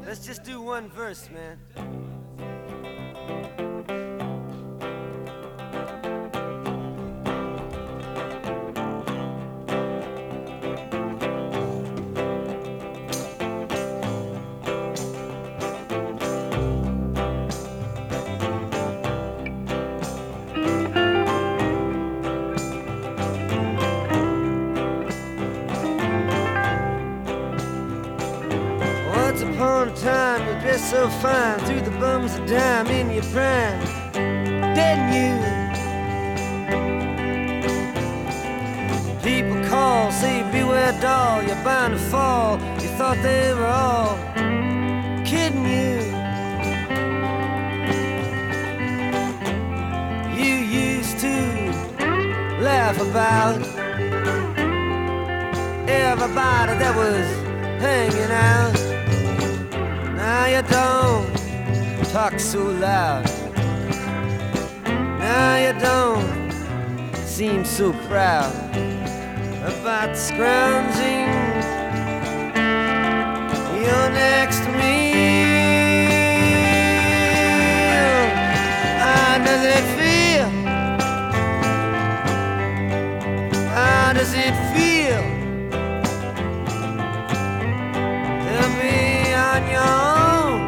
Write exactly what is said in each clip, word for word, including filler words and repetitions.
Let's just do one verse, man. Once upon a time, you dressed so fine, threw the bums a dime in your prime, didn't you? People call, say beware doll, you're bound to fall. You thought they were all kidding you. You used to laugh about everybody that was hanging out. Now you don't talk so loud. Now you don't seem so proud about scrounging your next meal. How does it feel? How does it feel to be on your own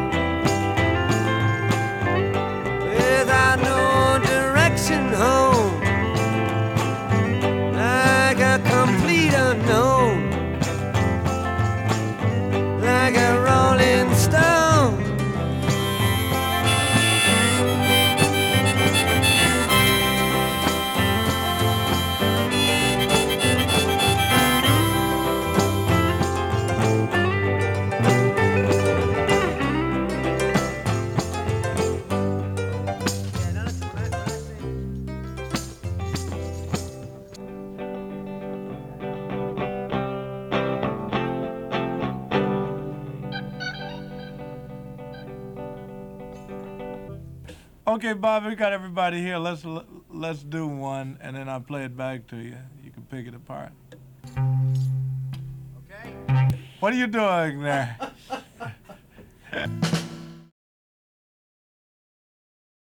without no direction home, like a complete unknown, like a rolling stone? Okay, Bob, we got everybody here. Let's let's do one, and then I'll play it back to you. You can pick it apart. Okay. What are you doing there?